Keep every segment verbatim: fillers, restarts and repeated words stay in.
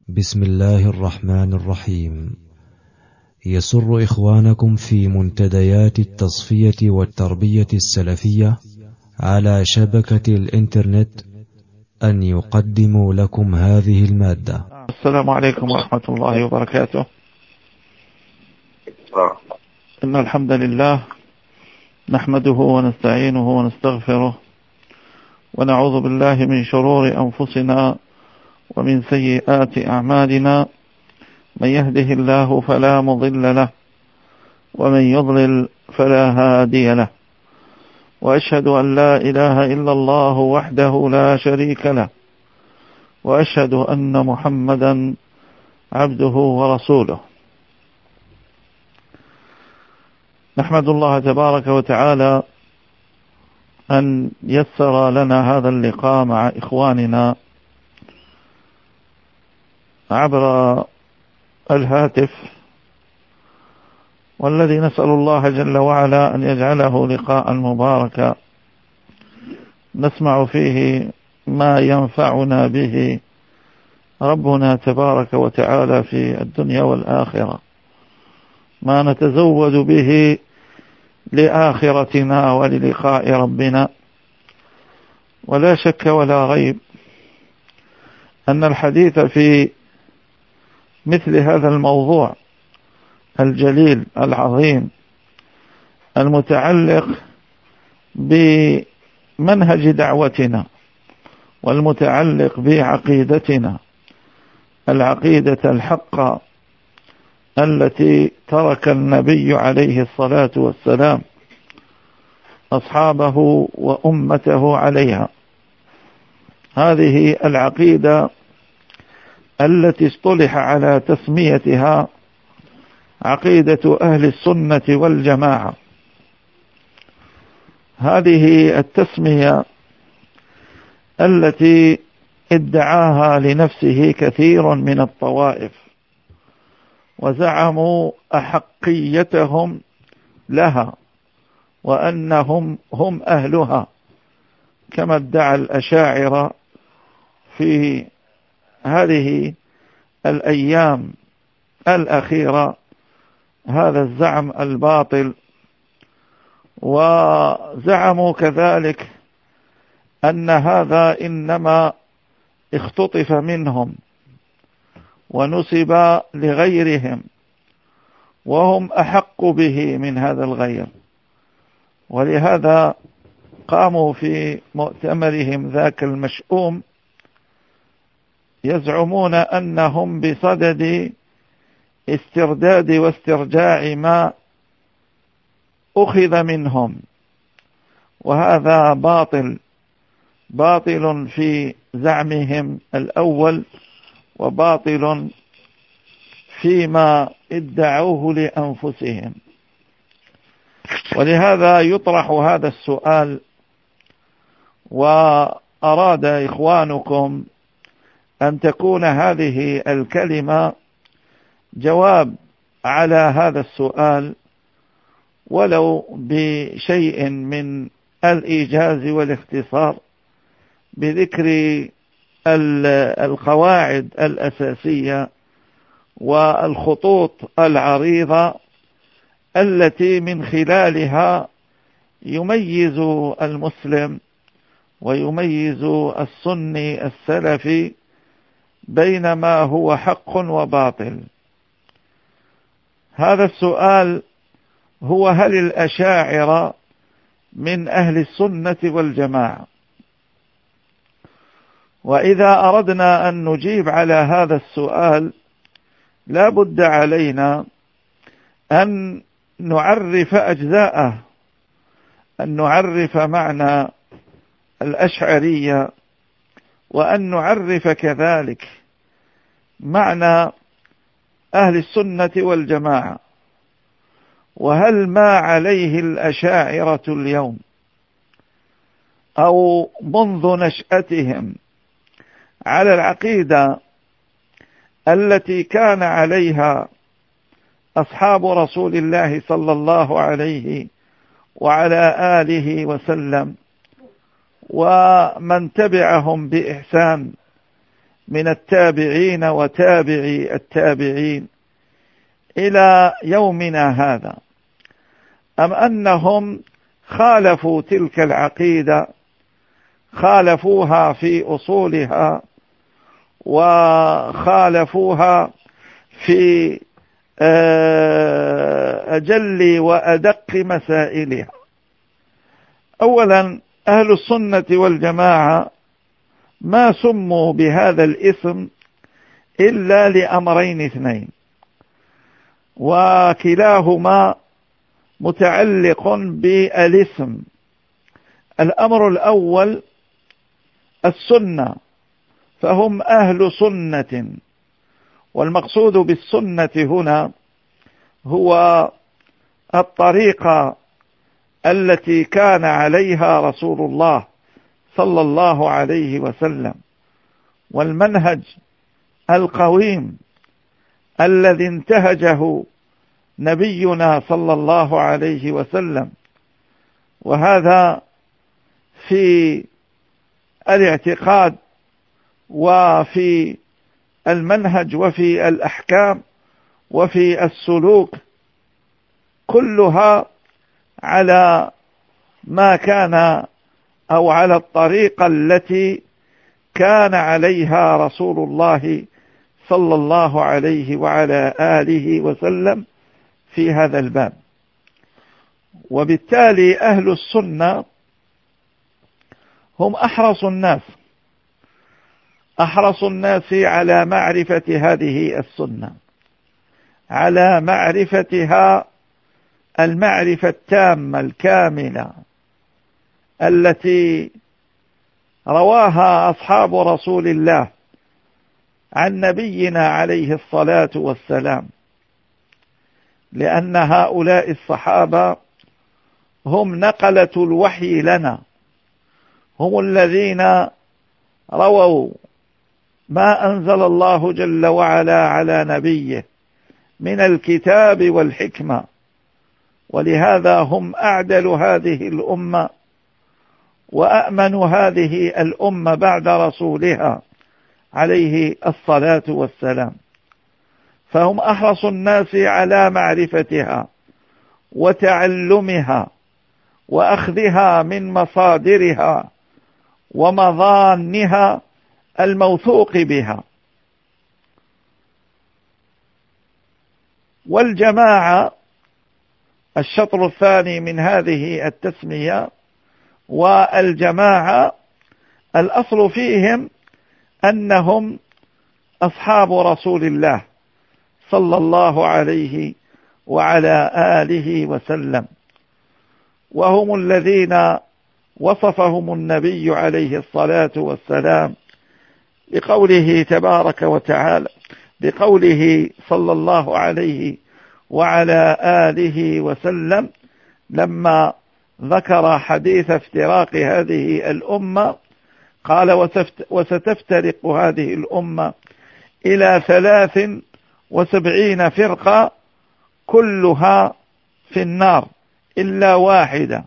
بسم الله الرحمن الرحيم. يسر إخوانكم في منتديات التصفية والتربية السلفية على شبكة الإنترنت أن يقدموا لكم هذه المادة. السلام عليكم ورحمة الله وبركاته. إن الحمد لله نحمده ونستعينه ونستغفره ونعوذ بالله من شرور أنفسنا ومن سيئات أعمالنا، من يهده الله فلا مضل له ومن يضلل فلا هادي له، وأشهد أن لا إله إلا الله وحده لا شريك له، وأشهد أن محمدا عبده ورسوله. نحمد الله تبارك وتعالى أن يسر لنا هذا اللقاء مع إخواننا عبر الهاتف، والذي نسأل الله جل وعلا أن يجعله لقاء مباركا نسمع فيه ما ينفعنا به ربنا تبارك وتعالى في الدنيا والآخرة، ما نتزود به لآخرتنا وللقاء ربنا. ولا شك ولا ريب أن الحديث في مثل هذا الموضوع الجليل العظيم المتعلق بمنهج دعوتنا والمتعلق بعقيدتنا، العقيدة الحقة التي ترك النبي عليه الصلاة والسلام أصحابه وأمته عليها، هذه العقيدة التي اصطلح على تسميتها عقيدة أهل السنة والجماعة. هذه التسمية التي ادعاها لنفسه كثير من الطوائف وزعموا أحقيتهم لها وأنهم هم أهلها، كما ادعى الأشاعرة في هذه الأيام الأخيرة هذا الزعم الباطل. وزعموا كذلك أن هذا إنما اختطف منهم ونسب لغيرهم، وهم أحق به من هذا الغير، ولهذا قاموا في مؤتمرهم ذاك المشؤوم يزعمون أنهم بصدد استرداد واسترجاع ما أخذ منهم، وهذا باطل باطل في زعمهم الأول وباطل فيما ادعوه لأنفسهم. ولهذا يطرح هذا السؤال، وأراد إخوانكم أن تكون هذه الكلمة جواب على هذا السؤال، ولو بشيء من الإيجاز والاختصار، بذكر القواعد الأساسية والخطوط العريضة التي من خلالها يميز المسلم ويميز السني السلفي بين ما هو حق وباطل. هذا السؤال هو: هل الأشاعرة من أهل السنة والجماعة؟ وإذا أردنا أن نجيب على هذا السؤال لا بد علينا أن نعرف أجزاءه، أن نعرف معنى الأشعرية، وأن نعرف كذلك معنى أهل السنة والجماعة، وهل ما عليه الأشاعرة اليوم أو منذ نشأتهم على العقيدة التي كان عليها أصحاب رسول الله صلى الله عليه وعلى آله وسلم ومن تبعهم بإحسان من التابعين وتابعي التابعين إلى يومنا هذا، أم أنهم خالفوا تلك العقيدة، خالفوها في أصولها وخالفوها في أجل وأدق مسائلها؟ أولا، أهل السنة والجماعة ما سموا بهذا الاسم إلا لأمرين اثنين، وكلاهما متعلق بالاسم. الأمر الأول السنة، فهم أهل سنة، والمقصود بالسنة هنا هو الطريقة التي كان عليها رسول الله صلى الله عليه وسلم، والمنهج القويم الذي انتهجه نبينا صلى الله عليه وسلم، وهذا في الاعتقاد وفي المنهج وفي الأحكام وفي السلوك، كلها على ما كان أو على الطريقة التي كان عليها رسول الله صلى الله عليه وعلى آله وسلم في هذا الباب. وبالتالي أهل السنة هم أحرص الناس أحرص الناس على معرفة هذه السنة، على معرفتها المعرفة التامة الكاملة التي رواها أصحاب رسول الله عن نبينا عليه الصلاة والسلام، لأن هؤلاء الصحابة هم نقلة الوحي لنا، هم الذين رووا ما أنزل الله جل وعلا على نبيه من الكتاب والحكمة، ولهذا هم أعدل هذه الأمة وأأمن هذه الأمة بعد رسولها عليه الصلاة والسلام، فهم أحرص الناس على معرفتها وتعلمها وأخذها من مصادرها ومظانها الموثوق بها. والجماعة الشطر الثاني من هذه التسمية، والجماعة الأصل فيهم أنهم أصحاب رسول الله صلى الله عليه وعلى آله وسلم، وهم الذين وصفهم النبي عليه الصلاة والسلام بقوله تبارك وتعالى بقوله صلى الله عليه وعلى آله وسلم لما ذكر حديث افتراق هذه الأمة قال: وستفترق هذه الأمة إلى ثلاث وسبعين فرقة كلها في النار إلا واحدة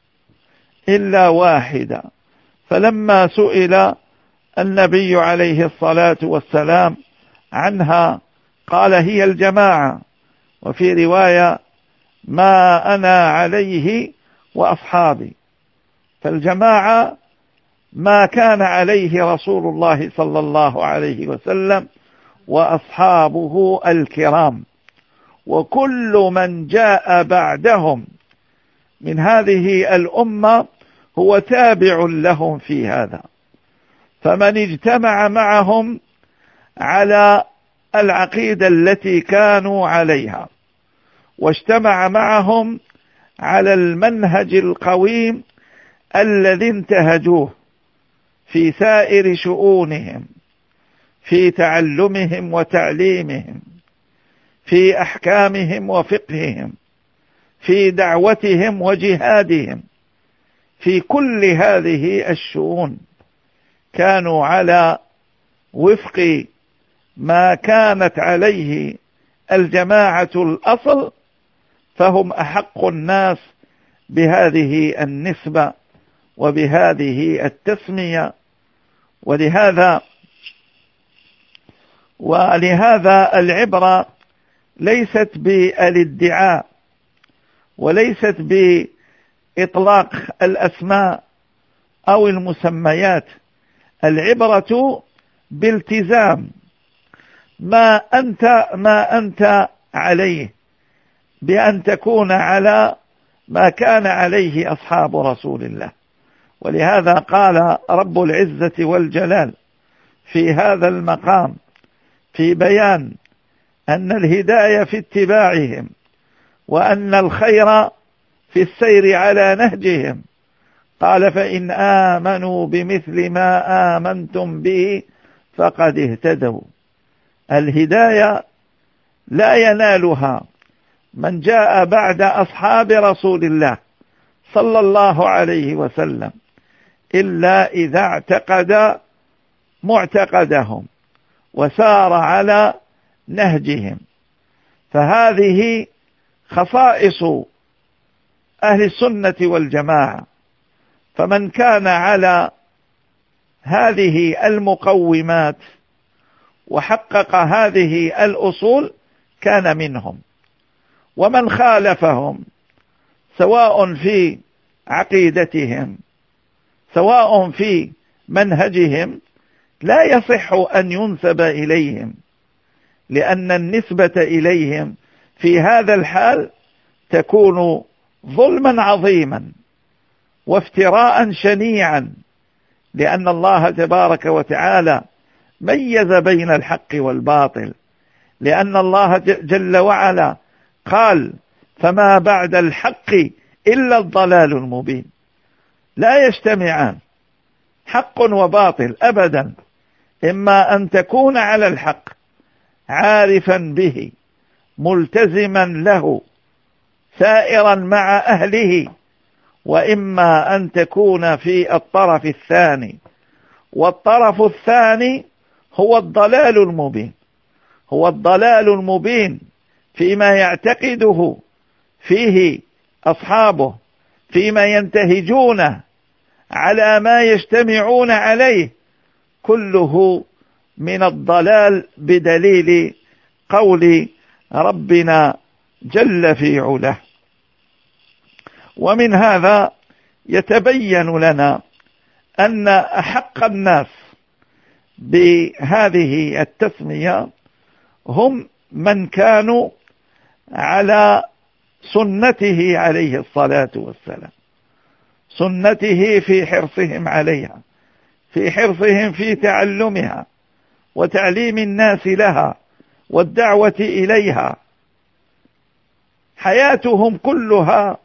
إلا واحدة. فلما سئل النبي عليه الصلاة والسلام عنها قال: هي الجماعة، وفي رواية: ما أنا عليه وأصحابي. فالجماعة ما كان عليه رسول الله صلى الله عليه وسلم وأصحابه الكرام، وكل من جاء بعدهم من هذه الأمة هو تابع لهم في هذا. فمن اجتمع معهم على العقيدة التي كانوا عليها، واجتمع معهم على المنهج القويم الذي انتهجوه في سائر شؤونهم، في تعلمهم وتعليمهم، في أحكامهم وفقههم، في دعوتهم وجهادهم، في كل هذه الشؤون كانوا على وفق ما كانت عليه الجماعة الأصل، فهم أحق الناس بهذه النسبة وبهذه التسمية. ولهذا ولهذا العبرة ليست بالادعاء وليست بإطلاق الأسماء أو المسميات، العبرة بالتزام ما أنت ما أنت عليه، بأن تكون على ما كان عليه أصحاب رسول الله. ولهذا قال رب العزة والجلال في هذا المقام في بيان أن الهداية في اتباعهم، وأن الخير في السير على نهجهم، قال فإن آمنوا بمثل ما آمنتم به فقد اهتدوا. الهداية لا ينالها من جاء بعد أصحاب رسول الله صلى الله عليه وسلم إلا إذا اعتقد معتقدهم وسار على نهجهم. فهذه خصائص أهل السنة والجماعة، فمن كان على هذه المقومات وحقق هذه الأصول كان منهم، ومن خالفهم سواء في عقيدتهم سواء في منهجهم لا يصح أن ينسب إليهم، لأن النسبة إليهم في هذا الحال تكون ظلما عظيما وافتراء شنيعا، لأن الله تبارك وتعالى ميز بين الحق والباطل، لأن الله جل وعلا قال فما بعد الحق إلا الضلال المبين. لا يجتمعان حق وباطل أبدا، إما أن تكون على الحق عارفا به ملتزما له سائرا مع أهله، وإما أن تكون في الطرف الثاني، والطرف الثاني هو الضلال المبين، هو الضلال المبين فيما يعتقده فيه أصحابه، فيما ينتهجونه، على ما يجتمعون عليه، كله من الضلال بدليل قول ربنا جل في علاه. ومن هذا يتبين لنا أن أحق الناس بهذه التسمية هم من كانوا على سنته عليه الصلاة والسلام، سنته في حرصهم عليها، في حرصهم في تعلمها وتعليم الناس لها والدعوة إليها. حياتهم كلها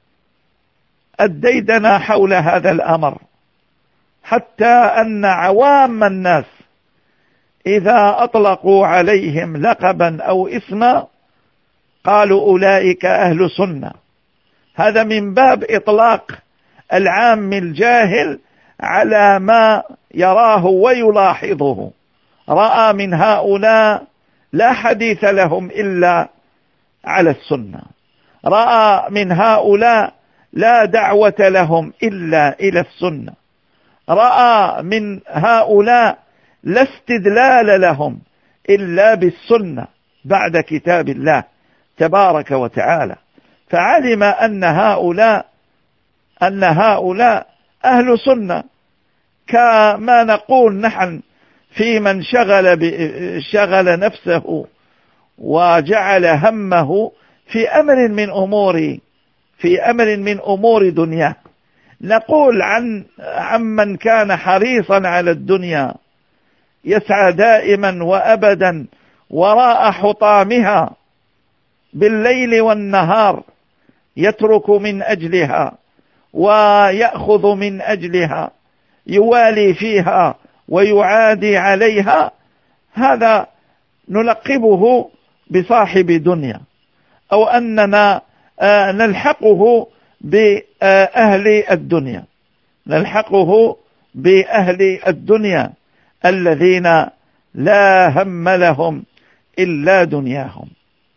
الديدن حول هذا الأمر، حتى أن عوام الناس إذا أطلقوا عليهم لقبا أو اسما قالوا أولئك أهل سنة. هذا من باب إطلاق العام الجاهل على ما يراه ويلاحظه، رأى من هؤلاء لا حديث لهم إلا على السنة، رأى من هؤلاء لا دعوة لهم إلا إلى السنة، رأى من هؤلاء لا استدلال لهم إلا بالسنة بعد كتاب الله تبارك وتعالى. فعلم أن هؤلاء أن هؤلاء أهل سنة، كما نقول نحن في من شغل شغل نفسه وجعل همه في أمر من أمور في أمر من أمور دنياه. نقول عن عمن كان حريصا على الدنيا يسعى دائما وأبدا وراء حطامها بالليل والنهار، يترك من أجلها ويأخذ من أجلها، يوالي فيها ويعادي عليها، هذا نلقبه بصاحب دنيا، أو أننا نلحقه بأهل الدنيا، نلحقه بأهل الدنيا الذين لا هم لهم إلا دنياهم.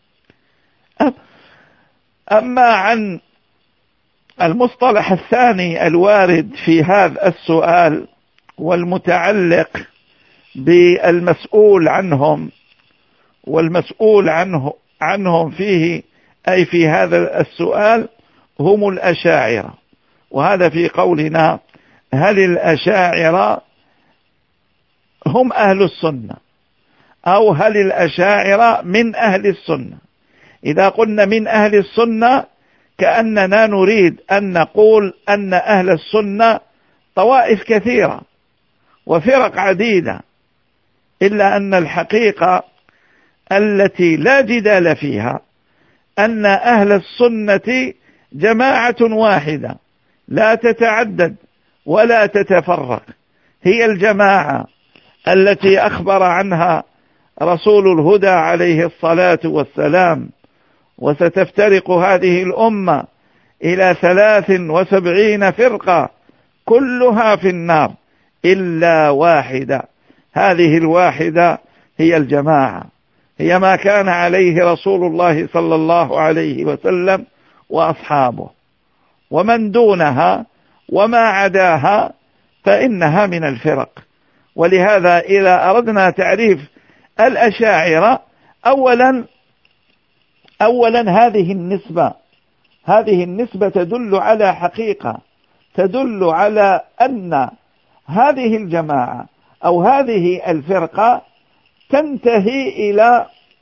أما عن المصطلح الثاني الوارد في هذا السؤال والمتعلق بالمسؤول عنهم، والمسؤول عنه عنهم فيه أي في هذا السؤال هم الأشاعرة. وهذا في قولنا هل الأشاعرة هم أهل السنة أو هل الأشاعرة من أهل السنة. إذا قلنا من أهل السنة كأننا نريد أن نقول أن أهل السنة طوائف كثيرة وفرق عديدة، إلا أن الحقيقة التي لا جدال فيها أن أهل السنة جماعة واحدة لا تتعدد ولا تتفرق، هي الجماعة التي أخبر عنها رسول الهدى عليه الصلاة والسلام: وستفترق هذه الأمة إلى ثلاث وسبعين فرقة كلها في النار إلا واحدة. هذه الواحدة هي الجماعة، هي ما كان عليه رسول الله صلى الله عليه وسلم وأصحابه، ومن دونها وما عداها فإنها من الفرق. ولهذا إذا أردنا تعريف الأشاعرة، أولا أولا هذه النسبة هذه النسبة تدل على حقيقة، تدل على أن هذه الجماعة أو هذه الفرقة تنتهي إلى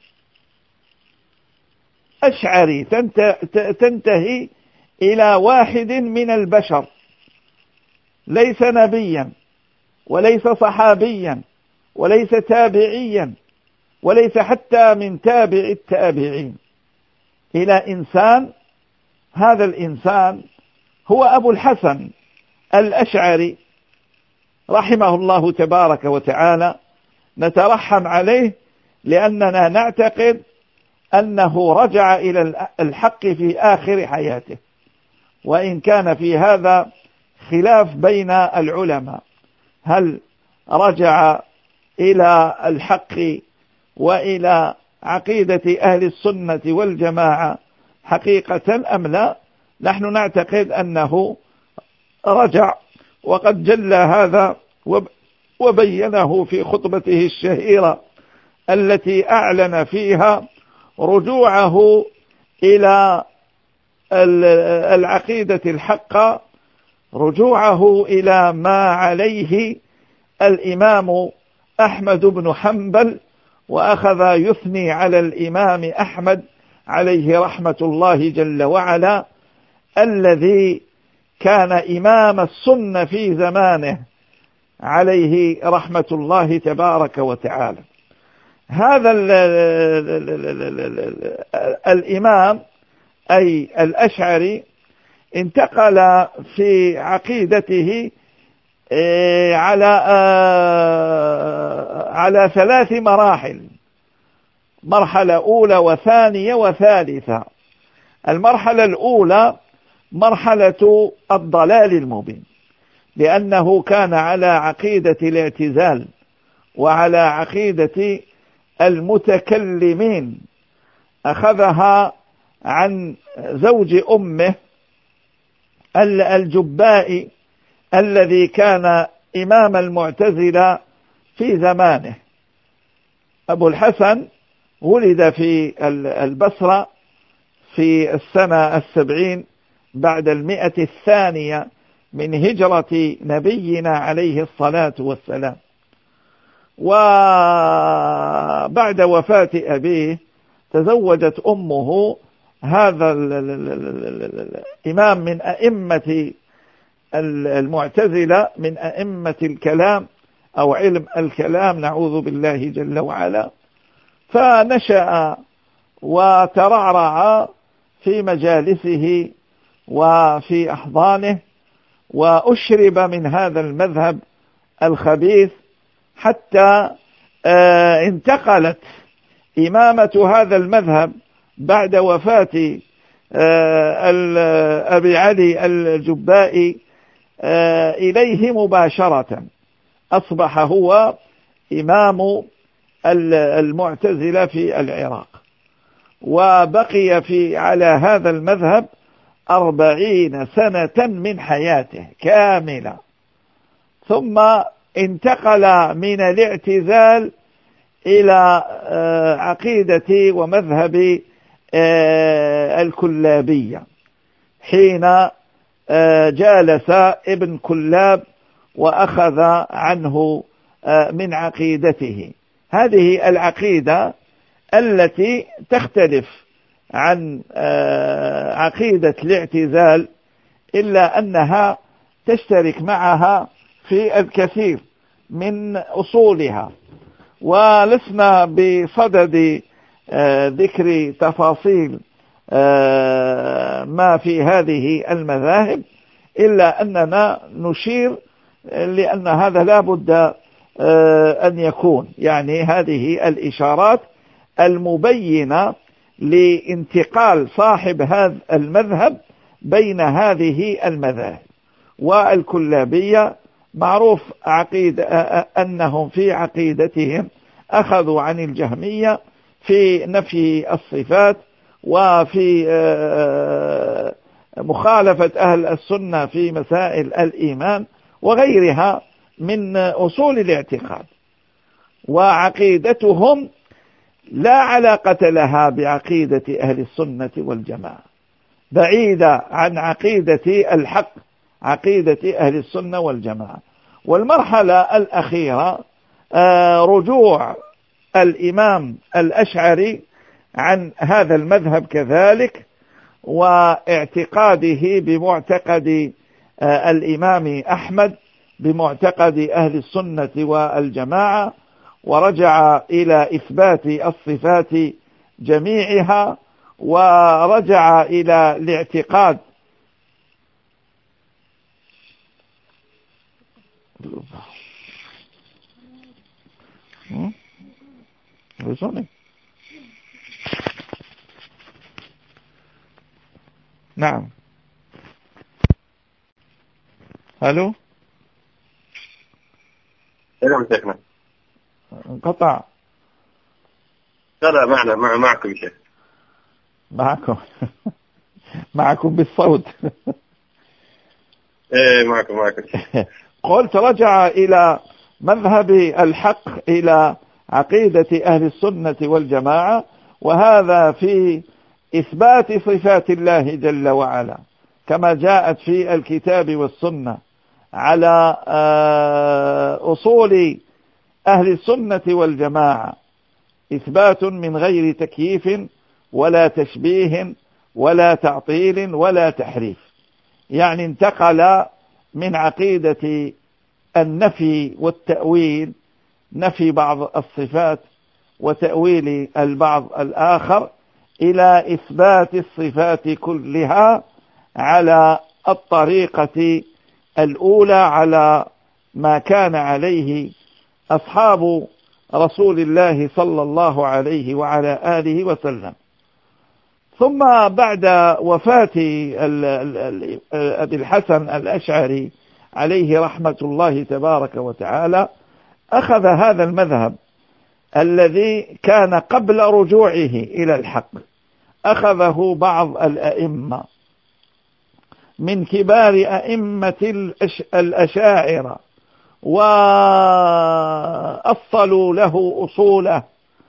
أشعري، تنتهي إلى واحد من البشر، ليس نبيا وليس صحابيا وليس تابعيا وليس حتى من تابع التابعين، إلى إنسان. هذا الإنسان هو أبو الحسن الأشعري رحمه الله تبارك وتعالى. نترحم عليه لأننا نعتقد أنه رجع إلى الحق في آخر حياته، وإن كان في هذا خلاف بين العلماء، هل رجع إلى الحق وإلى عقيدة أهل السنة والجماعة حقيقة أم لا؟ نحن نعتقد أنه رجع، وقد جل هذا وبينه في خطبته الشهيرة التي أعلن فيها رجوعه إلى العقيدة الحقة، رجوعه إلى ما عليه الإمام أحمد بن حنبل، وأخذ يثني على الإمام أحمد عليه رحمة الله جل وعلا، الذي كان إمام السنة في زمانه عليه رحمة الله تبارك وتعالى. هذا ال ال ال ال الإمام أي الأشعري انتقل في عقيدته على على ثلاث مراحل: مرحلة أولى وثانية وثالثة. المرحلة الأولى مرحلة الضلال المبين، لأنه كان على عقيدة الاعتزال وعلى عقيدة المتكلمين، أخذها عن زوج أمه الجبائي الذي كان إمام المعتزلة في زمانه. أبو الحسن ولد في البصرة في السنة السبعين بعد المئة الثانية من هجرة نبينا عليه الصلاة والسلام. وبعد وفاة أبيه تزوجت أمه هذا الإمام من أئمة المعتزلة، من أئمة الكلام أو علم الكلام، نعوذ بالله جل وعلا. فنشأ وترعرع في مجالسه وفي أحضانه، وأشرب من هذا المذهب الخبيث حتى انتقلت إمامة هذا المذهب بعد وفاة أبي علي الجبائي إليه مباشرة. أصبح هو إمام المعتزلة في العراق، وبقي في على هذا المذهب أربعين سنة من حياته كاملة، ثم انتقل من الاعتزال إلى عقيدة ومذهب الكلابية حين جالس ابن كلاب وأخذ عنه من عقيدته. هذه العقيدة التي تختلف عن عقيدة الاعتزال إلا أنها تشترك معها في الكثير من أصولها، ولسنا بصدد ذكر تفاصيل ما في هذه المذاهب، إلا أننا نشير لأن هذا لا بد أن يكون، يعني هذه الإشارات المبينة لانتقال صاحب هذا المذهب بين هذه المذاهب. والكلابية معروف عقيدة أنهم في عقيدتهم أخذوا عن الجهمية في نفي الصفات، وفي مخالفة أهل السنة في مسائل الإيمان وغيرها من أصول الاعتقاد. وعقيدتهم لا علاقة لها بعقيدة أهل السنة والجماعة، بعيدة عن عقيدة الحق، عقيدة أهل السنة والجماعة. والمرحلة الأخيرة رجوع الإمام الأشعري عن هذا المذهب كذلك، واعتقاده بمعتقد الإمام أحمد، بمعتقد أهل السنة والجماعة، ورجع إلى إثبات الصفات جميعها، ورجع إلى الاعتقاد نعم. الو نعم شيخنا. انقطع. لا لا معنا مع معكم شيخ. معكم معكم بالصوت. ايه معكم معكم. قلت رجع إلى مذهب الحق، إلى عقيدة أهل السنة والجماعة، وهذا في إثبات صفات الله جل وعلا كما جاءت في الكتاب والسنة على أصول أهل السنة والجماعة، إثبات من غير تكييف ولا تشبيه ولا تعطيل ولا تحريف. يعني انتقل من عقيدة النفي والتأويل، نفي بعض الصفات وتأويل البعض الآخر، إلى إثبات الصفات كلها على الطريقة الأولى، على ما كان عليه أصحاب رسول الله صلى الله عليه وعلى آله وسلم. ثم بعد وفاة أبي الحسن الأشعري عليه رحمة الله تبارك وتعالى، أخذ هذا المذهب الذي كان قبل رجوعه إلى الحق، أخذه بعض الأئمة من كبار أئمة الأشاعرة، وأصلوا له أصوله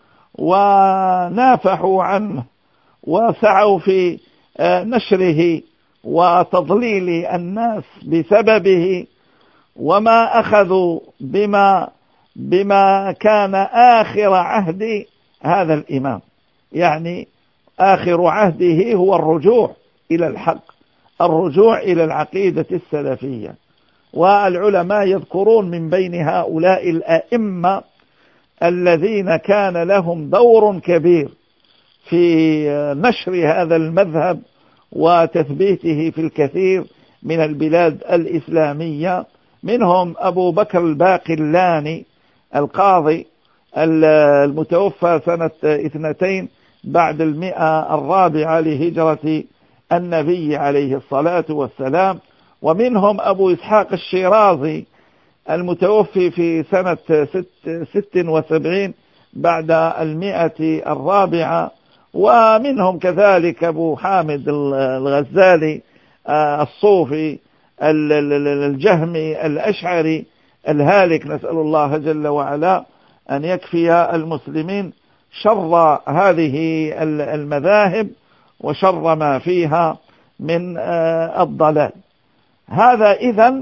ونافحوا عنه وسعوا في نشره وتضليل الناس بسببه، وما أخذوا بما بما كان آخر عهد هذا الإمام، يعني آخر عهده هو الرجوع إلى الحق، الرجوع إلى العقيدة السلفية. والعلماء يذكرون من بين هؤلاء الأئمة الذين كان لهم دور كبير في نشر هذا المذهب وتثبيته في الكثير من البلاد الإسلامية، منهم أبو بكر الباقلاني القاضي المتوفى سنة اثنتين بعد المئة الرابعة لهجرة النبي عليه الصلاة والسلام، ومنهم أبو إسحاق الشيرازي المتوفي في سنة ست, ست وسبعين بعد المئة الرابعة، ومنهم كذلك أبو حامد الغزالي الصوفي الجهمي الأشعري الهالك. نسأل الله جل وعلا أن يكفي المسلمين شر هذه المذاهب وشر ما فيها من الضلال. هذا إذن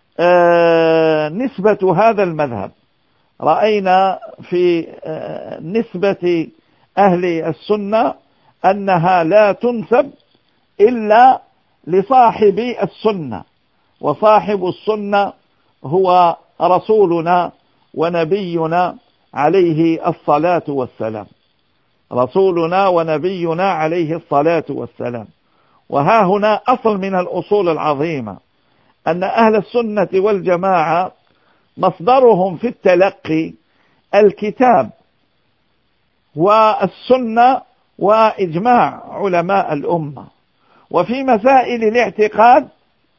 نسبة هذا المذهب. رأينا في نسبة أهل السنة أنها لا تنسب إلا لصاحب السنة، وصاحب السنة هو رسولنا ونبينا عليه الصلاة والسلام، رسولنا ونبينا عليه الصلاة والسلام. وها هنا أصل من الأصول العظيمة، أن أهل السنة والجماعة مصدرهم في التلقي الكتاب والسنة وإجماع علماء الأمة. وفي مسائل الاعتقاد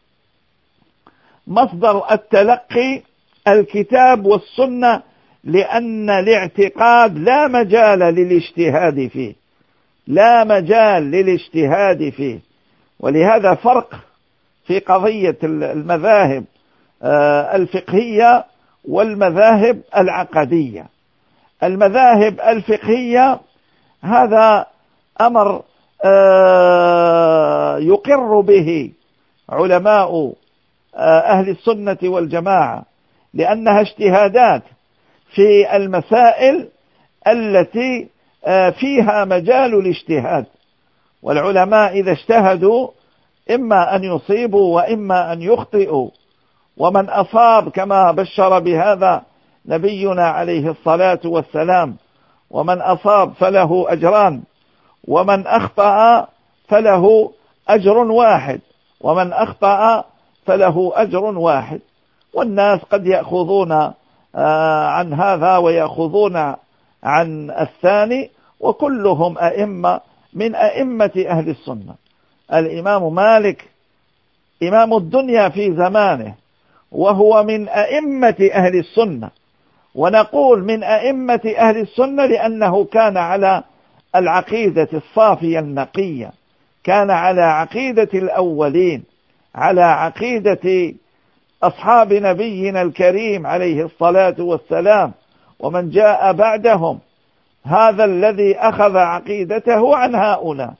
مصدر التلقي الكتاب والسنة، لأن الاعتقاد لا مجال للاجتهاد فيه، لا مجال للاجتهاد فيه. ولهذا فرق في قضية المذاهب الفقهية والمذاهب العقدية. المذاهب الفقهية هذا أمر يقر به علماء أهل السنة والجماعة، لأنها اجتهادات في المسائل التي فيها مجال الاجتهاد. والعلماء إذا اجتهدوا إما أن يصيبوا وإما أن يخطئوا، ومن أصاب كما بشر بهذا نبينا عليه الصلاة والسلام، ومن أصاب فله أجران، ومن أخطأ فله أجر واحد، ومن أخطأ فله أجر واحد. والناس قد يأخذون عن هذا ويأخذون عن الثاني، وكلهم أئمة من أئمة أهل السنة. الإمام مالك إمام الدنيا في زمانه، وهو من أئمة أهل السنة. ونقول من أئمة أهل السنة لأنه كان على العقيدة الصافية النقية، كان على عقيدة الأولين، على عقيدة أصحاب نبينا الكريم عليه الصلاة والسلام ومن جاء بعدهم. هذا الذي أخذ عقيدته عن هؤلاء،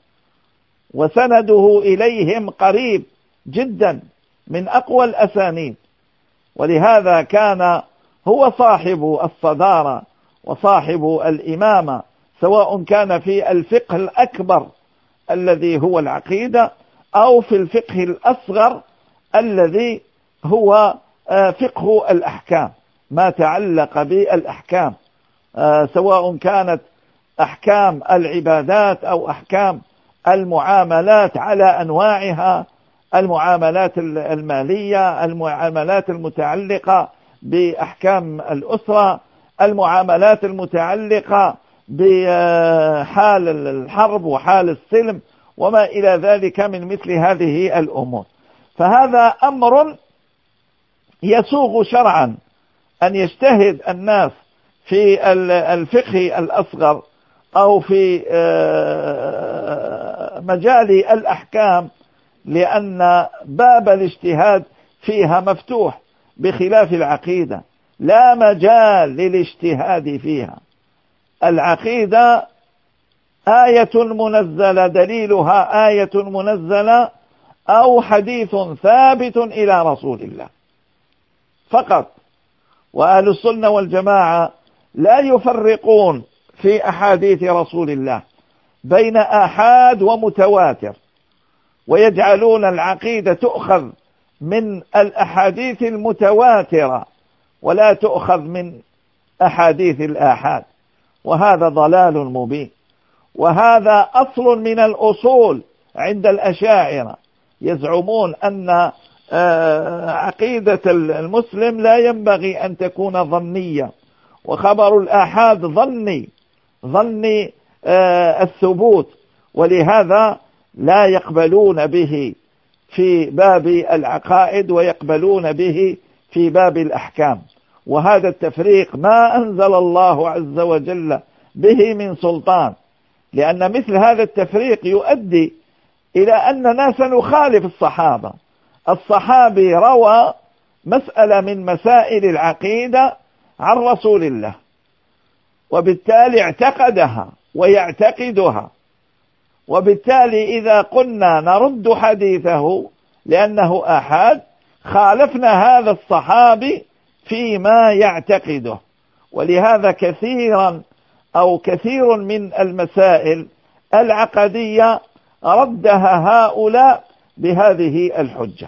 وسنده إليهم قريب جدا من أقوى الأسانيد. ولهذا كان هو صاحب الصدارة وصاحب الإمامة، سواء كان في الفقه الأكبر الذي هو العقيدة، أو في الفقه الأصغر الذي هو فقه الأحكام، ما تعلق بالأحكام، سواء كانت أحكام العبادات أو أحكام المعاملات على أنواعها، المعاملات المالية، المعاملات المتعلقة بأحكام الأسرة، المعاملات المتعلقة بحال الحرب وحال السلم وما إلى ذلك من مثل هذه الأمور. فهذا أمر يسوغ شرعا أن يجتهد الناس في الفقه الأصغر أو في مجال الأحكام، لأن باب الاجتهاد فيها مفتوح، بخلاف العقيدة لا مجال للاجتهاد فيها. العقيدة آية منزلة، دليلها آية منزلة أو حديث ثابت إلى رسول الله فقط. وأهل السنة والجماعة لا يفرقون في أحاديث رسول الله بين آحاد ومتواتر، ويجعلون العقيدة تؤخذ من الأحاديث المتواترة ولا تؤخذ من أحاديث الآحاد، وهذا ضلال مبين. وهذا أصل من الأصول عند الأشاعرة، يزعمون أن عقيدة المسلم لا ينبغي أن تكون ظنية، وخبر الآحاد ظني ظني الثبوت، ولهذا لا يقبلون به في باب العقائد ويقبلون به في باب الأحكام. وهذا التفريق ما أنزل الله عز وجل به من سلطان، لأن مثل هذا التفريق يؤدي إلى أن ناسا نخالف الصحابة. الصحابي روى مسألة من مسائل العقيدة عن رسول الله، وبالتالي اعتقدها ويعتقدها، وبالتالي إذا قلنا نرد حديثه لأنه آحاد خالفنا هذا الصحابي فيما يعتقده. ولهذا كثيرا أو كثير من المسائل العقدية ردها هؤلاء بهذه الحجة.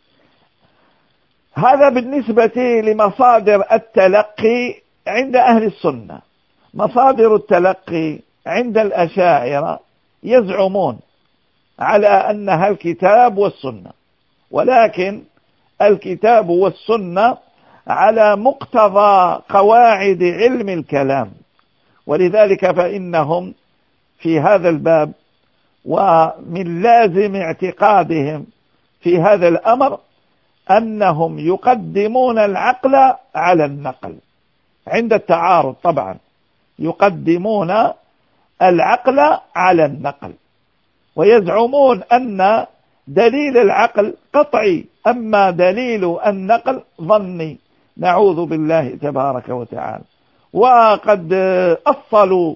هذا بالنسبة لمصادر التلقي عند أهل السنة. مصادر التلقي عند الأشاعرة يزعمون على أنها الكتاب والسنة، ولكن الكتاب والسنة على مقتضى قواعد علم الكلام، ولذلك فإنهم في هذا الباب ومن لازم اعتقادهم في هذا الأمر أنهم يقدمون العقل على النقل عند التعارض. طبعا يقدمون العقل على النقل، ويزعمون أن دليل العقل قطعي، أما دليل النقل ظني، نعوذ بالله تبارك وتعالى. وقد أصلوا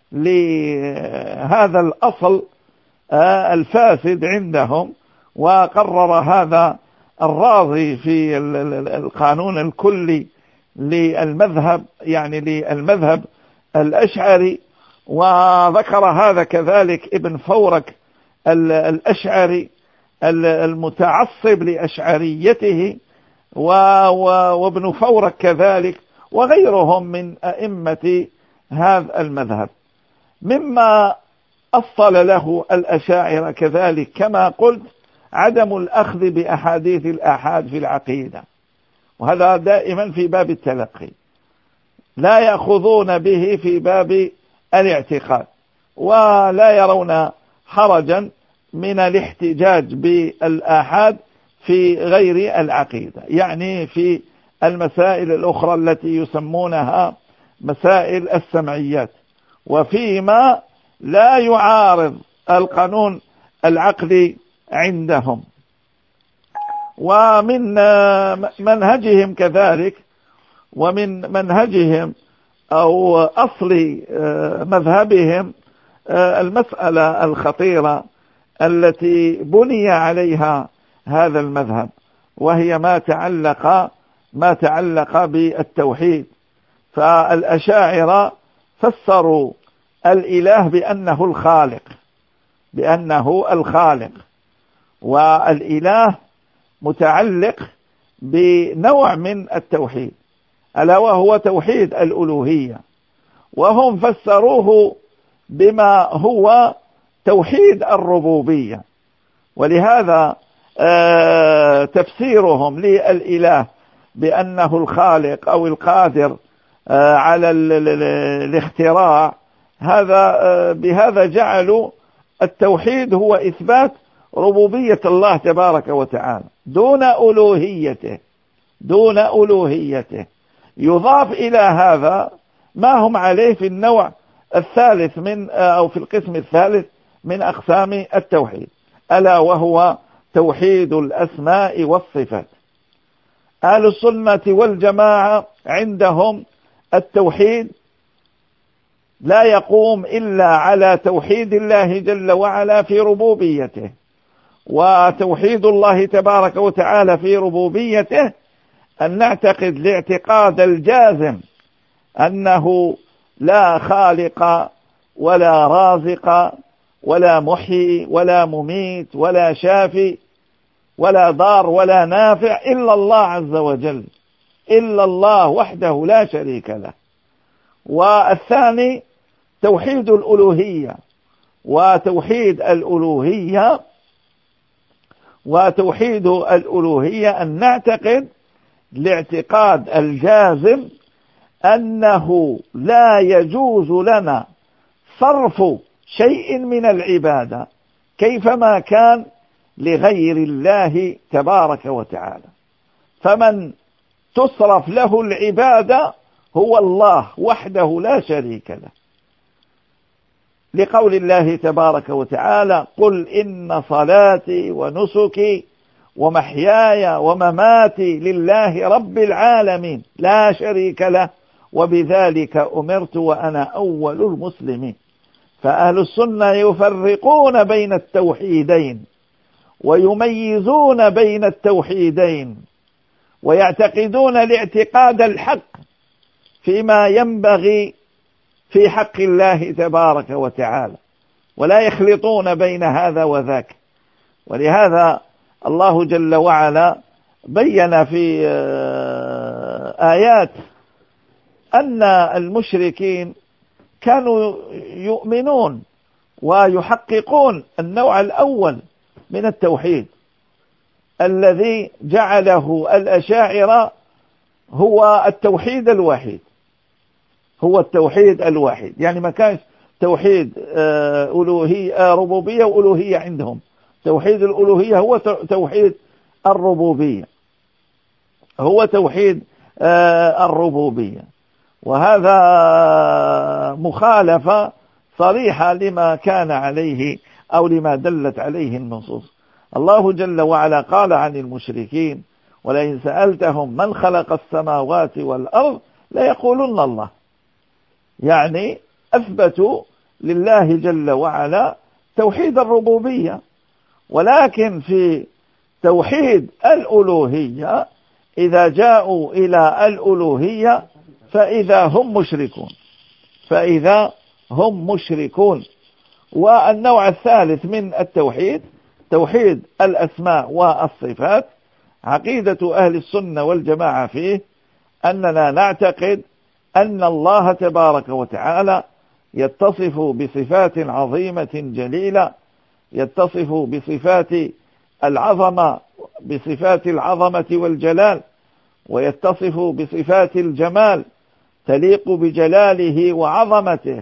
لهذا الأصل الفاسد عندهم، وقرر هذا الرازي في القانون الكلي للمذهب، يعني للمذهب الأشعري، وذكر هذا كذلك ابن فورك الأشعري المتعصب لأشعريته، وابن فورك كذلك، وغيرهم من أئمة هذا المذهب. مما أصل له الأشاعرة كذلك كما قلت عدم الأخذ بأحاديث الآحاد في العقيدة، وهذا دائما في باب التلقي، لا يأخذون به في باب الاعتقاد، ولا يرون حرجا من الاحتجاج بالآحاد في غير العقيدة، يعني في المسائل الأخرى التي يسمونها مسائل السمعيات، وفيما لا يعارض القانون العقلي عندهم. ومن منهجهم كذلك، ومن منهجهم أو أصل مذهبهم المسألة الخطيرة التي بني عليها هذا المذهب، وهي ما تعلق ما تعلق بالتوحيد. فالأشاعرة فسروا الإله بأنه الخالق، بأنه الخالق، والإله متعلق بنوع من التوحيد ألا وهو توحيد الألوهية، وهم فسروه بما هو توحيد الربوبية. ولهذا آه تفسيرهم للإله بأنه الخالق أو القادر آه على الاختراع، هذا آه بهذا جعلوا التوحيد هو إثبات ربوبية الله تبارك وتعالى دون ألوهيته، دون ألوهيته. يضاف إلى هذا ما هم عليه في النوع الثالث من أو في القسم الثالث من أقسام التوحيد، ألا وهو توحيد الأسماء والصفات. أهل السنة والجماعة عندهم التوحيد لا يقوم إلا على توحيد الله جل وعلا في ربوبيته، وتوحيد الله تبارك وتعالى في ربوبيته أن نعتقد الاعتقاد الجازم أنه لا خالق ولا رازق ولا محيي ولا مميت ولا شافي ولا ضار ولا نافع إلا الله عز وجل، إلا الله وحده لا شريك له. والثاني توحيد الألوهية، وتوحيد الألوهية وتوحيد الألوهية أن نعتقد الاعتقاد الجازم أنه لا يجوز لنا صرف شيء من العبادة كيفما كان لغير الله تبارك وتعالى، فمن تصرف له العبادة هو الله وحده لا شريك له، لقول الله تبارك وتعالى: قل إن صلاتي ونسكي ومحياي ومماتي لله رب العالمين لا شريك له وبذلك أمرت وأنا أول المسلمين. فأهل السنة يفرقون بين التوحيدين ويميزون بين التوحيدين ويعتقدون الاعتقاد الحق فيما ينبغي في حق الله تبارك وتعالى، ولا يخلطون بين هذا وذاك. ولهذا الله جل وعلا بين في آيات أن المشركين كانوا يؤمنون ويحققون النوع الأول من التوحيد الذي جعله الأشاعرة هو التوحيد الوحيد، هو التوحيد الواحد. يعني ما كانش توحيد ألوهية ربوبية وألوهية عندهم، توحيد الألوهية هو توحيد الربوبية، هو توحيد الربوبية. وهذا مخالفة صريحة لما كان عليه أو لما دلت عليه النصوص. الله جل وعلا قال عن المشركين: ولئن سألتهم من خلق السماوات والأرض ليقولن الله. يعني أثبتوا لله جل وعلا توحيد الربوبية، ولكن في توحيد الألوهية إذا جاءوا إلى الألوهية فإذا هم مشركون، فإذا هم مشركون. والنوع الثالث من التوحيد توحيد الأسماء والصفات. عقيدة أهل السنة والجماعة فيه أننا نعتقد أن الله تبارك وتعالى يتصف بصفات عظيمة جليلة، يتصف بصفات العظمة بصفات العظمة والجلال، ويتصف بصفات الجمال تليق بجلاله وعظمته،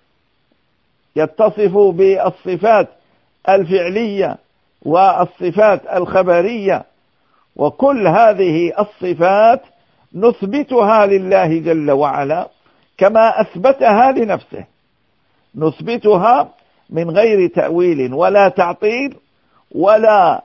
يتصف بالصفات الفعلية والصفات الخبرية. وكل هذه الصفات نثبتها لله جل وعلا كما أثبتها لنفسه، نثبتها من غير تأويل ولا تعطيل ولا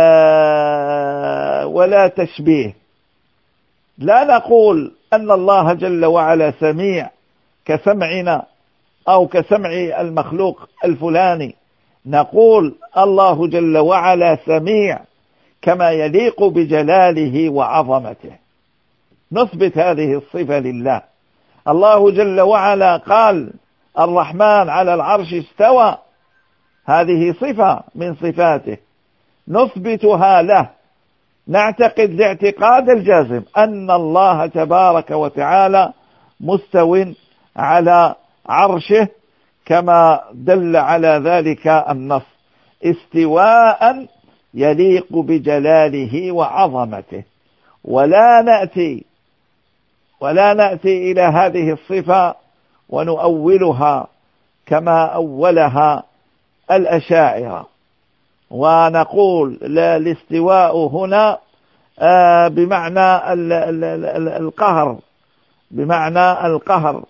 آه ولا تشبيه. لا نقول أن الله جل وعلا سميع كسمعنا أو كسمع المخلوق الفلاني، نقول الله جل وعلا سميع كما يليق بجلاله وعظمته، نثبت هذه الصفة لله. الله جل وعلا قال الرحمن على العرش استوى، هذه صفة من صفاته نثبتها له، نعتقد الاعتقاد الجازم أن الله تبارك وتعالى مستو على عرشه كما دل على ذلك النص، استواء يليق بجلاله وعظمته. ولا نأتي ولا نأتي إلى هذه الصفة ونؤولها كما أولها الأشاعرة ونقول لا الاستواء هنا بمعنى القهر، بمعنى القهر،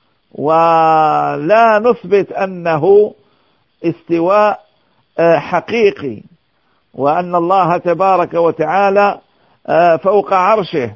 ولا نثبت أنه استواء حقيقي وأن الله تبارك وتعالى فوق عرشه.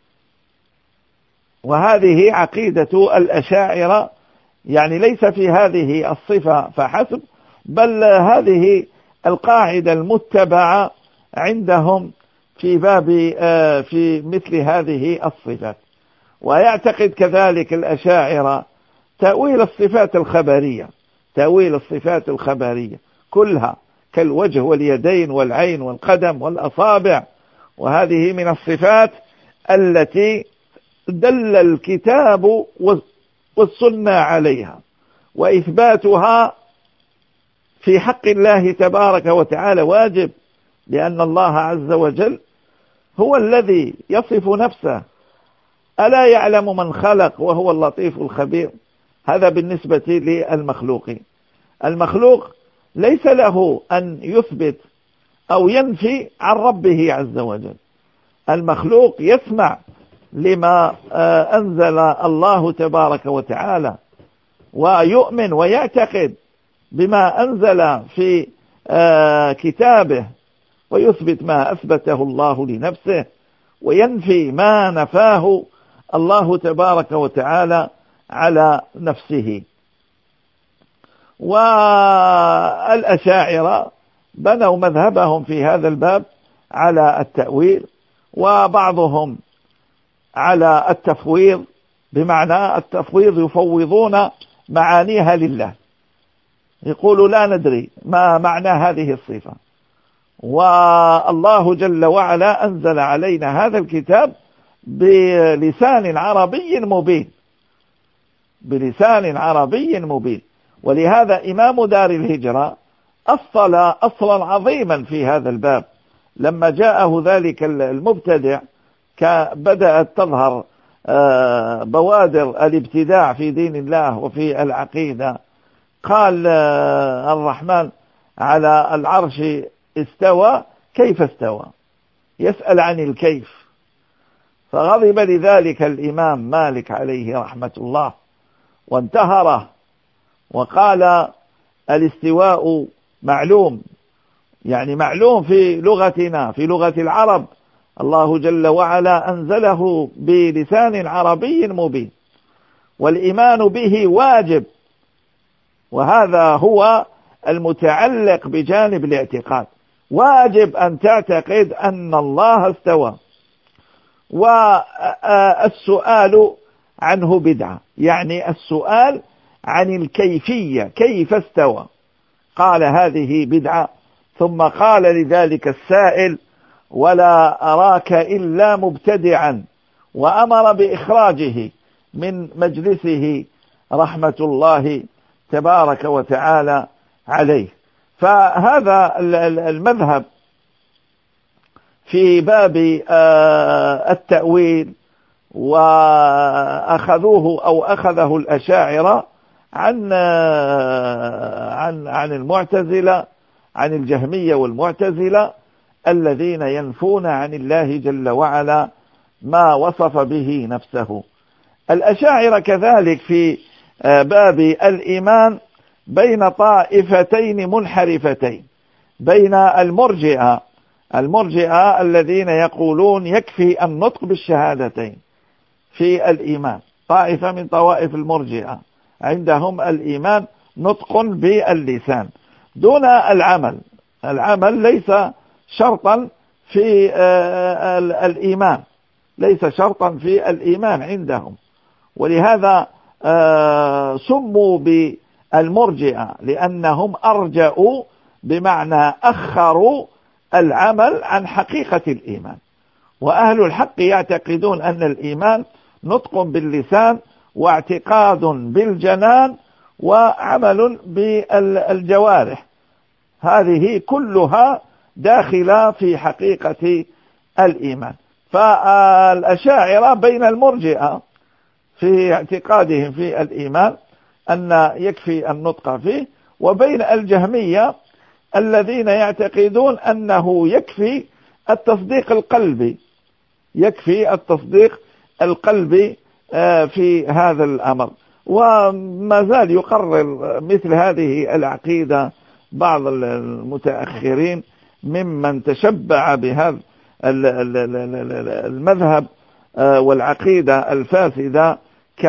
وهذه عقيدة الأشاعرة، يعني ليس في هذه الصفة فحسب، بل هذه القاعدة المتبعة عندهم في باب في مثل هذه الصفات. ويعتقد كذلك الأشاعرة تأويل الصفات الخبرية، تأويل الصفات الخبرية كلها كالوجه واليدين والعين والقدم والأصابع، وهذه من الصفات التي دل الكتاب والسنة عليها، وإثباتها في حق الله تبارك وتعالى واجب، لأن الله عز وجل هو الذي يصف نفسه. ألا يعلم من خلق وهو اللطيف الخبير؟ هذا بالنسبة للمخلوقين. المخلوق ليس له أن يثبت أو ينفي عن ربه عز وجل، المخلوق يسمع لما أنزل الله تبارك وتعالى ويؤمن ويعتقد بما أنزل في كتابه ويثبت ما أثبته الله لنفسه، وينفي ما نفاه الله تبارك وتعالى على نفسه. والأشاعرة بنوا مذهبهم في هذا الباب على التأويل، وبعضهم على التفويض، بمعنى التفويض يفوضون معانيها لله، يقولوا لا ندري ما معنى هذه الصفة، والله جل وعلا أنزل علينا هذا الكتاب بلسان عربي مبين، بلسان عربي مبين. ولهذا إمام دار الهجرة أصل أصلا عظيما في هذا الباب، لما جاءه ذلك المبتدع بدأت تظهر بوادر الابتداع في دين الله وفي العقيدة. قال الرحمن على العرش استوى، كيف استوى؟ يسأل عن الكيف. فغضب لذلك الإمام مالك عليه رحمة الله وانتهره، وقال الاستواء معلوم، يعني معلوم في لغتنا، في لغة العرب، الله جل وعلا أنزله بلسان عربي مبين، والإيمان به واجب، وهذا هو المتعلق بجانب الاعتقاد. واجب أن تعتقد أن الله استوى، والسؤال عنه بدعة، يعني السؤال عن الكيفية، كيف استوى، قال هذه بدعة. ثم قال لذلك السائل ولا أراك إلا مبتدعا، وأمر بإخراجه من مجلسه رحمة الله تبارك وتعالى عليه. فهذا المذهب في باب التأويل، وأخذوه أو أخذه الأشاعرة عن عن عن المعتزلة، عن الجهمية والمعتزلة الذين ينفون عن الله جل وعلا ما وصف به نفسه. الأشاعرة كذلك في باب الإيمان بين طائفتين منحرفتين، بين المرجئة المرجئة الذين يقولون يكفي النطق بالشهادتين في الإيمان، طائفة من طوائف المرجئة عندهم الإيمان نطق باللسان دون العمل، العمل ليس شرطا في الإيمان، ليس شرطا في الإيمان عندهم. ولهذا سموا بالمرجئة لأنهم أرجأوا، بمعنى أخروا العمل عن حقيقة الإيمان. وأهل الحق يعتقدون أن الإيمان نطق باللسان، واعتقاد بالجنان، وعمل بالجوارح، هذه كلها داخلة في حقيقة الإيمان. فالأشاعرة بين المرجئة في اعتقادهم في الإيمان أن يكفي النطق فيه، وبين الجهمية الذين يعتقدون أنه يكفي التصديق القلبي، يكفي التصديق القلبي في هذا الأمر. وما زال يقرر مثل هذه العقيدة بعض المتأخرين ممن تشبع بهذا المذهب والعقيدة الفاسدة،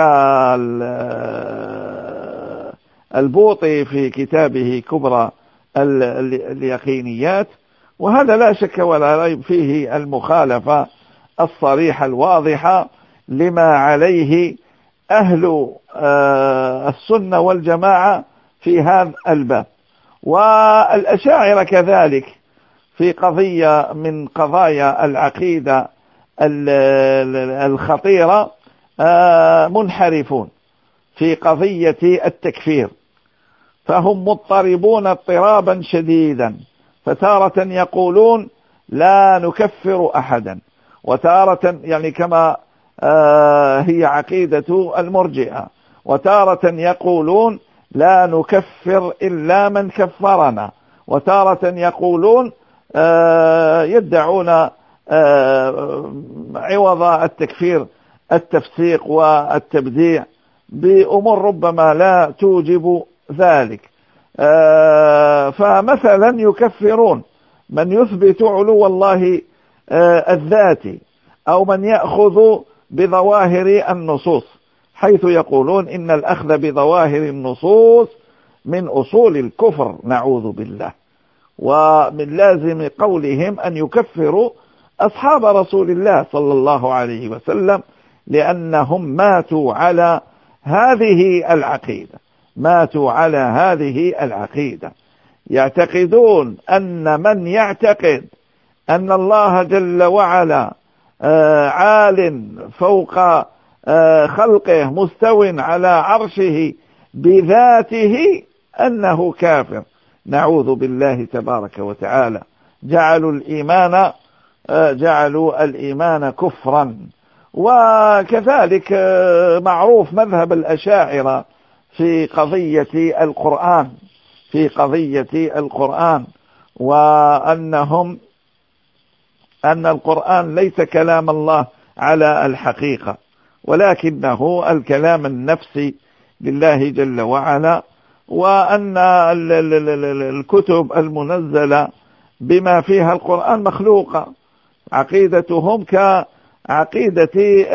كالبوطي في كتابه كبرى اليقينيات. وهذا لا شك ولا ريب فيه المخالفة الصريحة الواضحة لما عليه أهل السنة والجماعة في هذا الباب. والأشاعرة كذلك في قضية من قضايا العقيدة الخطيرة منحرفون في قضية التكفير، فهم مضطربون اضطرابا شديدا، فتارة يقولون لا نكفر أحدا، وتارة يعني كما هي عقيدة المرجئة، وتارة يقولون لا نكفر إلا من كفرنا، وتارة يقولون يدعون عوض التكفير التفسيق والتبديع بأمور ربما لا توجب ذلك. فمثلا يكفرون من يثبت علو الله الذاتي، أو من يأخذ بظواهر النصوص، حيث يقولون إن الأخذ بظواهر النصوص من أصول الكفر، نعوذ بالله. ومن لازم قولهم أن يكفروا أصحاب رسول الله صلى الله عليه وسلم، لأنهم ماتوا على هذه العقيدة ماتوا على هذه العقيدة يعتقدون أن من يعتقد أن الله جل وعلا عال فوق خلقه مستو على عرشه بذاته أنه كافر، نعوذ بالله تبارك وتعالى. جعلوا الإيمان جعلوا الإيمان كفرا. وكذلك معروف مذهب الأشاعرة في قضية القرآن في قضية القرآن وأنهم أن القرآن ليس كلام الله على الحقيقة، ولكنه الكلام النفسي لله جل وعلا، وأن الكتب المنزلة بما فيها القرآن مخلوقة. عقيدتهم كعقيدة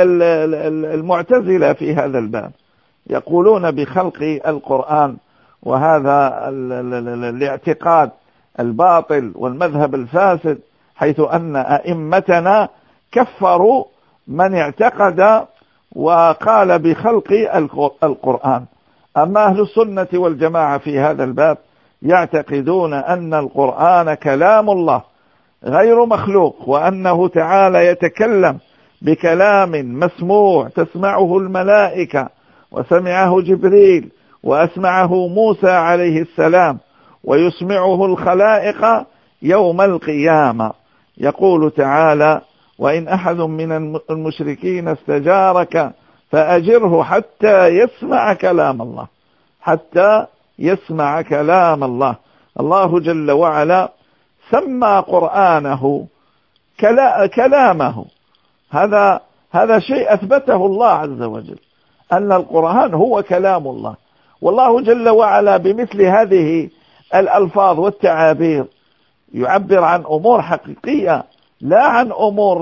المعتزلة في هذا الباب، يقولون بخلق القرآن، وهذا الاعتقاد الباطل والمذهب الفاسد، حيث أن أئمتنا كفروا من اعتقد وقال بخلق القرآن. أما أهل السنة والجماعة في هذا الباب يعتقدون أن القرآن كلام الله غير مخلوق، وأنه تعالى يتكلم بكلام مسموع تسمعه الملائكة، وسمعه جبريل، وأسمعه موسى عليه السلام، ويسمعه الخلائق يوم القيامة. يقول تعالى: وإن أحد من المشركين استجارك فأجره حتى يسمع كلام الله حتى يسمع كلام الله. الله جل وعلا سمى قرآنه كلامه. هذا هذا شيء أثبته الله عز وجل، أن القرآن هو كلام الله. والله جل وعلا بمثل هذه الألفاظ والتعابير يعبر عن أمور حقيقية، لا عن أمور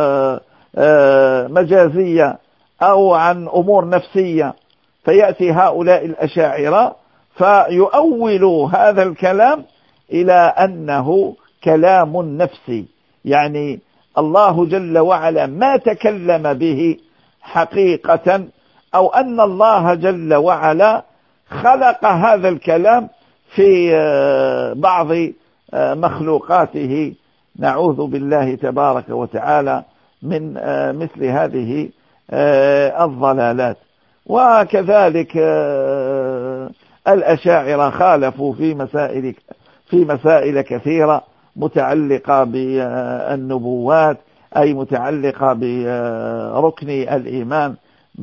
مجازية أو عن أمور نفسية. فيأتي هؤلاء الأشاعرة فيؤولوا هذا الكلام إلى أنه كلام نفسي، يعني الله جل وعلا ما تكلم به حقيقة، أو أن الله جل وعلا خلق هذا الكلام في بعض مخلوقاته، نعوذ بالله تبارك وتعالى من مثل هذه الضلالات. وكذلك الأشاعرة خالفوا في مسائل في مسائل كثيرة متعلقة بالنبوات، أي متعلقة بركن الإيمان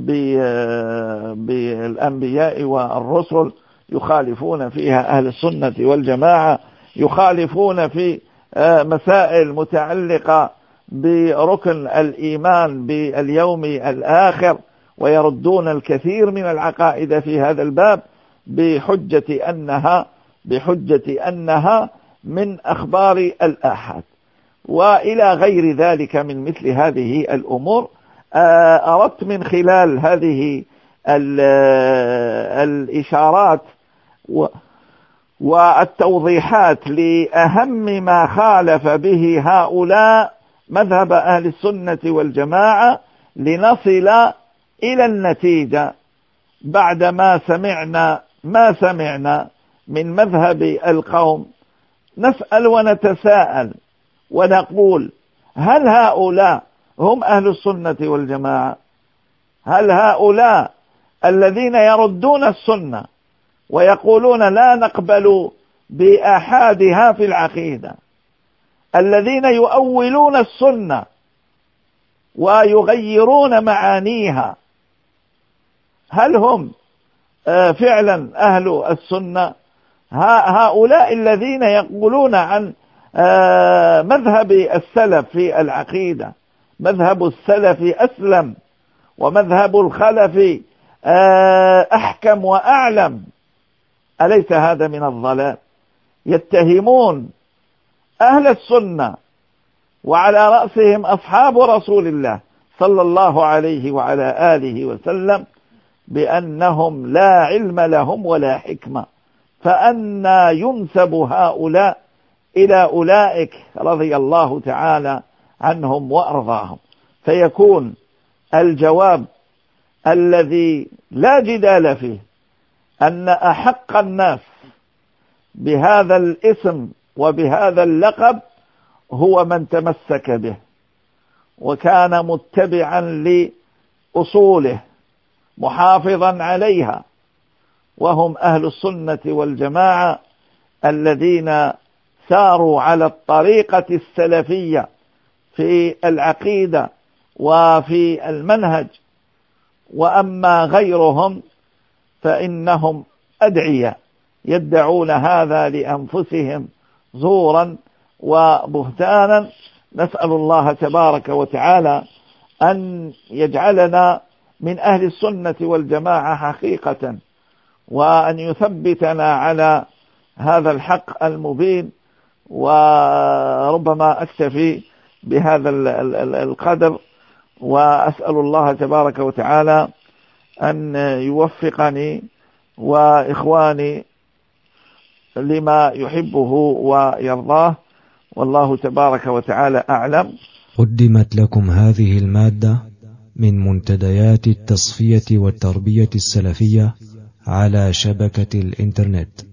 بالأنبياء والرسل، يخالفون فيها أهل السنة والجماعة. يخالفون في مسائل متعلقة بركن الإيمان باليوم الآخر، ويردون الكثير من العقائد في هذا الباب بحجة أنها بحجة أنها من أخبار الآحاد وإلى غير ذلك من مثل هذه الأمور. أردت من خلال هذه الإشارات والتوضيحات لأهم ما خالف به هؤلاء مذهب أهل السنة والجماعة لنصل إلى النتيجة بعدما سمعنا ما سمعنا من مذهب القوم. نسأل ونتساءل ونقول: هل هؤلاء هم أهل السنة والجماعة؟ هل هؤلاء الذين يردون السنة ويقولون لا نقبل بآحادها في العقيدة، الذين يؤولون السنة ويغيرون معانيها، هل هم فعلا أهل السنة؟ هؤلاء الذين يقولون عن مذهب السلف في العقيدة، مذهب السلف أسلم ومذهب الخلف أحكم وأعلم، أليس هذا من الضلال؟ يتهمون أهل السنة وعلى رأسهم أصحاب رسول الله صلى الله عليه وعلى آله وسلم بأنهم لا علم لهم ولا حكمة، فأنى ينسب هؤلاء إلى أولئك رضي الله تعالى عنهم وأرضاهم؟ فيكون الجواب الذي لا جدال فيه أن أحق الناس بهذا الاسم وبهذا اللقب هو من تمسك به وكان متبعا لأصوله محافظا عليها، وهم أهل السنة والجماعة الذين ساروا على الطريقة السلفية في العقيدة وفي المنهج. وأما غيرهم فإنهم أدعية يدعون هذا لأنفسهم زورا وبهتانا. نسأل الله تبارك وتعالى أن يجعلنا من أهل السنة والجماعة حقيقة، وأن يثبتنا على هذا الحق المبين. وربما أكتفي بهذا القدر، وأسأل الله تبارك وتعالى أن يوفقني وإخواني لما يحبه ويرضاه، والله تبارك وتعالى أعلم. قدمت لكم هذه المادة من منتديات التصفية والتربية السلفية على شبكة الإنترنت.